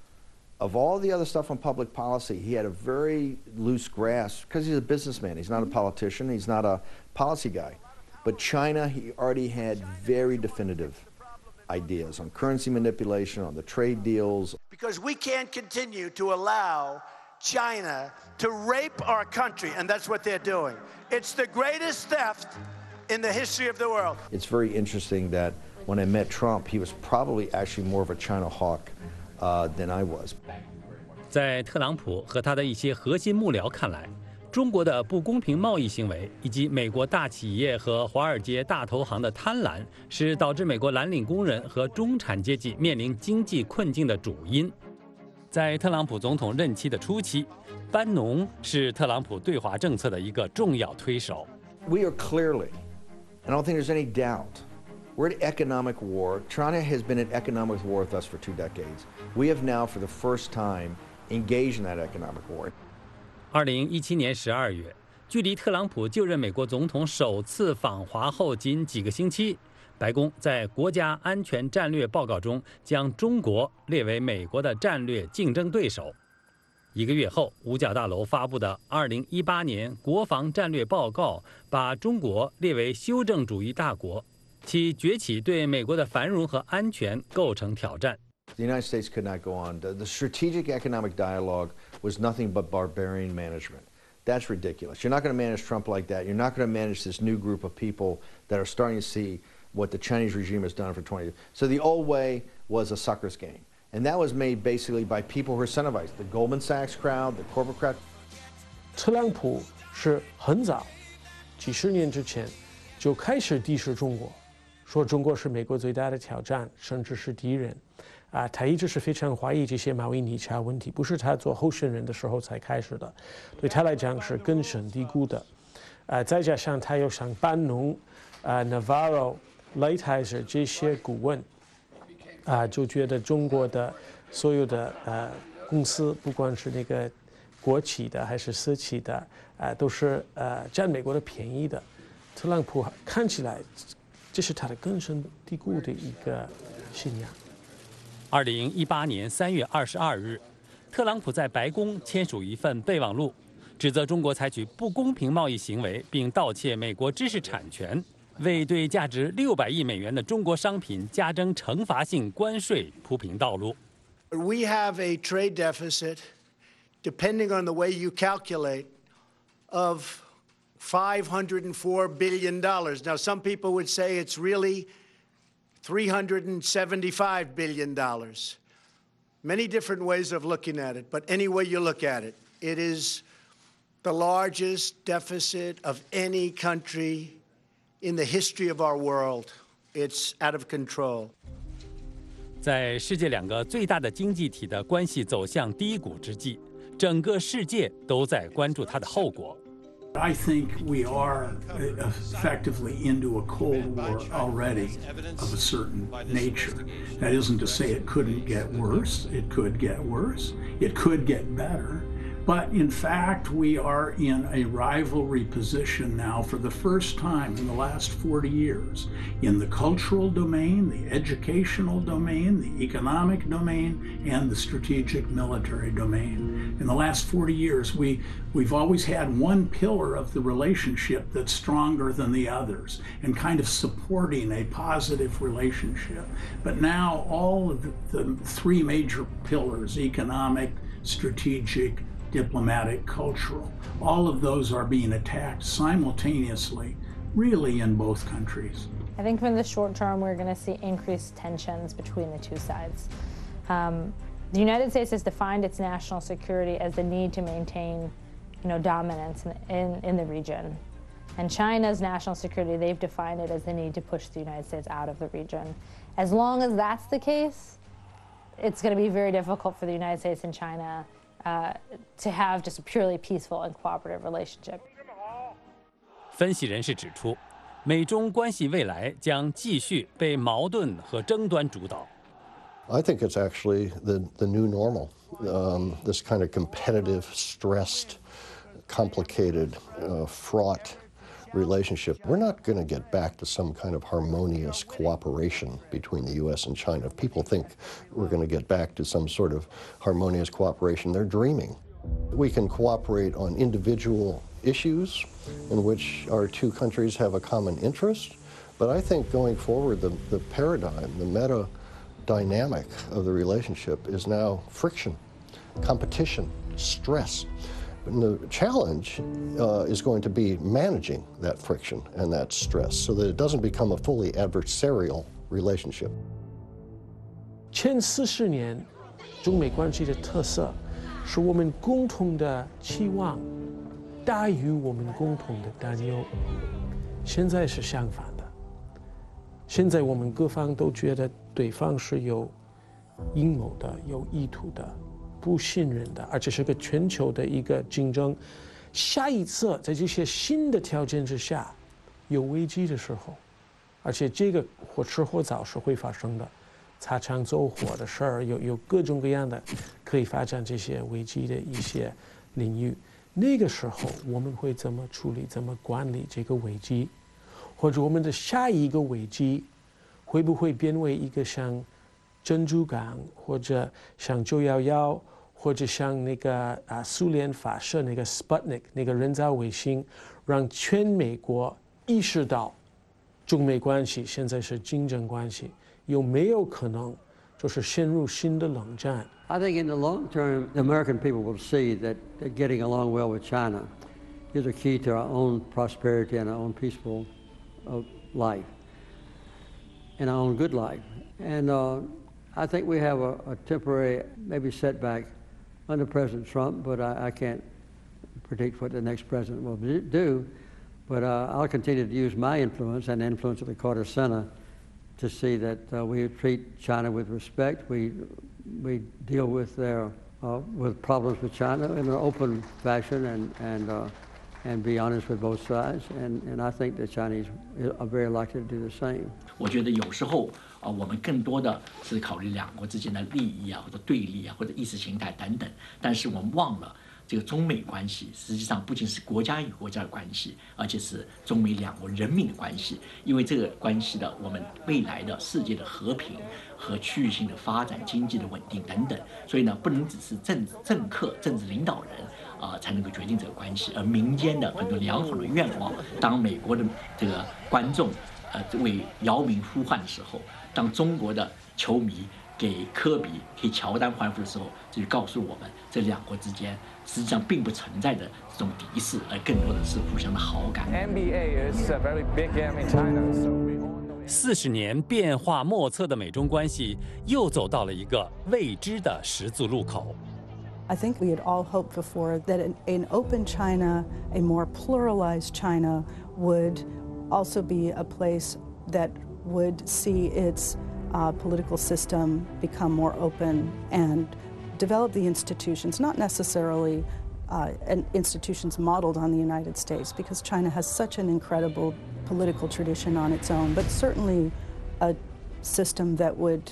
Of all the other stuff on public policy, he had a very loose grasp because he's a businessman. He's not a politician. He's not a policy guy. But China, he already had very definitive ideas on currency manipulation, on the trade deals. Because we can't continue to allow China to rape our country, and that's what they're doing. It's the greatest theft in the history of the world. It's very interesting that when I met Trump, he was probably actually more of a China hawk than I was. 在特朗普和他的一些核心幕僚看来，中国的不公平贸易行为以及美国大企业和华尔街大投行的贪婪，是导致美国蓝领工人和中产阶级面临经济困境的主因。在特朗普总统任期的初期，班农是特朗普对华政策的一个重要推手。 We are clearly, I don't think there's any doubt, we're at economic war. China has been at economic war with us for 2 decades. We have now, for the first time, engaged in that economic war. 2017年12月，距离特朗普就任美国总统首次访华后仅几个星期，白宫在国家安全战略报告中将中国列为美国的战略竞争对手。1个月后，五角大楼发布的2018年国防战略报告把中国列为修正主义大国，其崛起对美国的繁荣和安全构成挑战。 The United States could not go on. The strategic economic dialogue was nothing but barbarian management. That's ridiculous. You're not going to manage Trump like that. You're not going to manage this new group of people that are starting to see what the Chinese regime has done for 20 years. So the old way was a sucker's game. And that was made basically by people who are incentivized. The Goldman Sachs crowd, the corporate crowd. 特朗普是很早，几十年之前就开始敌视中国，说中国是美国最大的挑战，甚至是敌人。他一直是非常怀疑这些贸易逆差问题，不是他做候选人的时候才开始的，对他来讲是根深蒂固的。再加上他又像班农、Navarro、Lighthizer 这些顾问，就觉得中国的所有的公司，不管是那个国企的还是私企的，都是占美国的便宜的。特朗普看起来，这是他的根深蒂固的一个信仰。 2018年3月22日，特朗普在白宫签署一份备忘录，指责中国采取不公平贸易行为，并盗窃美国知识产权，为对价值600亿美元的中国商品加征惩罚性关税铺平道路。 We have a trade deficit, depending on the way you calculate, of $504 billion. Now, some people would say it's really $375 billion. Many different ways of looking at it, but any way you look at it, it is the largest deficit of any country in the history of our world. It's out of control. 在世界2个最大的经济体的关系走向低谷之际，整个世界都在关注它的后果。 I think we are effectively into a Cold War already of a certain nature. That isn't to say it couldn't get worse. It could get worse. It could get better. But in fact, we are in a rivalry position now for the first time in the last 40 years in the cultural domain, the educational domain, the economic domain, and the strategic military domain. In the last 40 years, we've always had one pillar of the relationship that's stronger than the others and kind of supporting a positive relationship. But now all of the three major pillars, economic, strategic, diplomatic, cultural, all of those are being attacked simultaneously, really in both countries. I think in the short term, we're going to see increased tensions between the two sides. The United States has defined its national security as the need to maintain, dominance in the region. And China's national security, they've defined it as the need to push the United States out of the region. As long as that's the case, it's going to be very difficult for the United States and China to have just a purely peaceful and cooperative relationship. 分析人士指出，美中关系未来将继续被矛盾和争端主导。 I think it's actually the new normal, this kind of competitive, stressed, complicated, fraught relationship. We're not going to get back to some kind of harmonious cooperation between the U.S. and China. If people think we're going to get back to some sort of harmonious cooperation, they're dreaming. We can cooperate on individual issues in which our two countries have a common interest, but I think going forward, the paradigm, the meta dynamic of the relationship is now friction, competition, stress. And the challenge is going to be managing that friction and that stress so that it doesn't become a fully adversarial relationship. 前40年，中美关系的特色是我们共同的期望大于我们共同的担忧。现在是相反的，现在我们各方都觉得对方是有阴谋的、有意图的。不信任的，而且是个全球的一个竞争。下一次在这些新的条件之下有危机的时候，而且这个或迟或早是会发生的，擦枪走火的事儿，有各种各样的可以发展这些危机的一些领域。那个时候我们会怎么处理、怎么管理这个危机，或者我们的下一个危机会不会变为一个像珍珠港或者像911。或者像那个苏联发射那个 Sputnik 那个人造卫星，让全美国意识到中美关系现在是竞争关系，有没有可能就是陷入新的冷战 I think in the long term, the American people will see that getting along well with China is a key to our own prosperity and our own peaceful life and our own good life. And I think we have a temporary, maybe setback under President Trump, but I can't predict what the next president will do, but I'll continue to use my influence and the influence of the Carter Center to see that we treat China with respect. We deal with with problems with China in an open fashion and be honest with both sides. And I think the Chinese are very likely to do the same. 我觉得有时候我们更多的是考虑两国之间的利益啊，或者对立啊，或者意识形态等等，但是我们忘了这个中美关系实际上不仅是国家与国家的关系，而且是中美两国人民的关系。因为这个关系的我们未来的世界的和平和区域性的发展、经济的稳定等等。所以呢，不能只是政客、政治领导人才能够决定这个关系，而民间的很多良好的愿望，当美国的这个观众为姚明呼唤的时候，当中国的球迷给科比、给乔丹欢呼的时候，这就告诉我们，这两国之间实际上并不存在着这种敌视，而更多的是互相的好感。 NBA is a very big game in China, so we all know. 40年变化莫测的美中关系又走到了一个未知的十字路口。 I think we had all hoped before that an open China, a more pluralized China, would also be a place that would see its political system become more open and develop the institutions, not necessarily institutions modeled on the United States, because China has such an incredible political tradition on its own, but certainly a system that would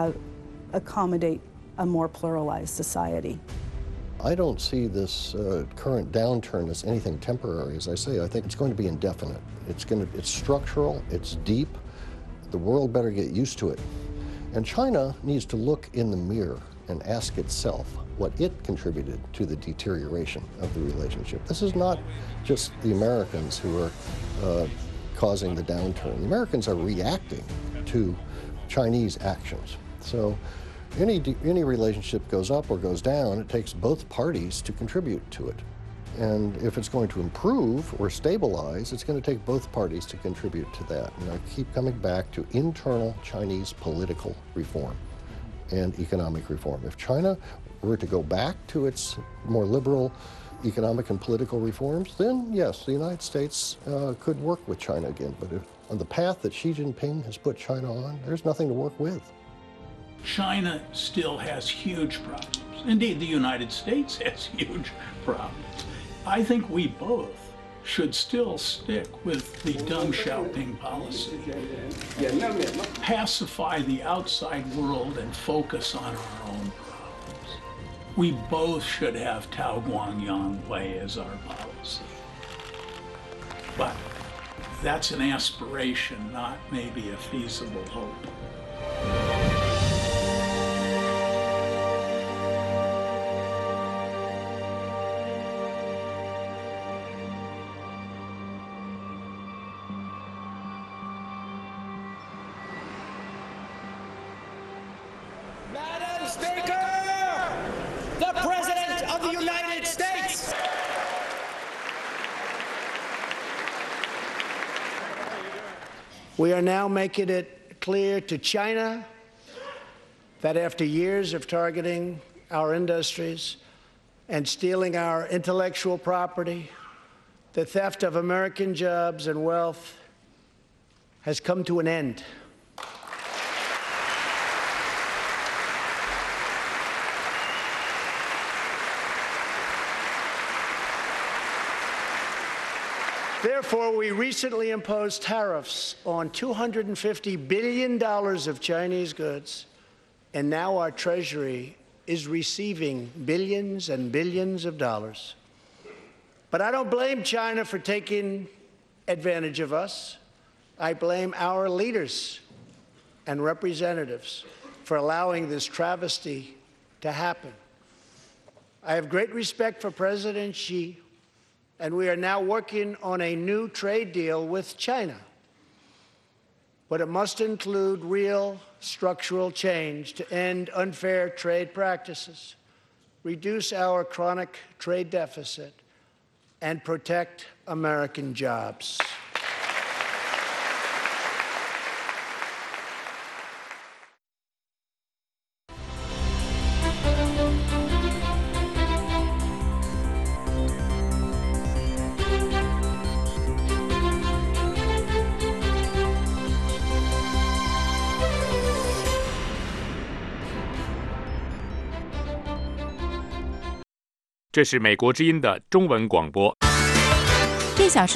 accommodate a more pluralized society. I don't see this current downturn as anything temporary. As I say, I think it's going to be indefinite. It's structural, it's deep. The world better get used to it. And China needs to look in the mirror and ask itself what it contributed to the deterioration of the relationship. This is not just the Americans who are causing the downturn. The Americans are reacting to Chinese actions. So any relationship goes up or goes down, it takes both parties to contribute to it. And if it's going to improve or stabilize, it's going to take both parties to contribute to that. And I keep coming back to internal Chinese political reform and economic reform. If China were to go back to its more liberal economic and political reforms, then yes, the United States could work with China again. But if on the path that Xi Jinping has put China on, there's nothing to work with. China still has huge problems. Indeed, the United States has huge problems. I think we both should still stick with the Deng Xiaoping policy. Pacify the outside world and focus on our own problems. We both should have Tao Guangyang way as our policy. But that's an aspiration, not maybe a feasible hope. Madam Speaker, the President of the United States. We are now making it clear to China that after years of targeting our industries and stealing our intellectual property, the theft of American jobs and wealth has come to an end. Therefore, we recently imposed tariffs on $250 billion of Chinese goods, and now our Treasury is receiving billions and billions of dollars. But I don't blame China for taking advantage of us. I blame our leaders and representatives for allowing this travesty to happen. I have great respect for President Xi, and we are now working on a new trade deal with China. But it must include real structural change to end unfair trade practices, reduce our chronic trade deficit, and protect American jobs. 这是美国之音的中文广播。 这小时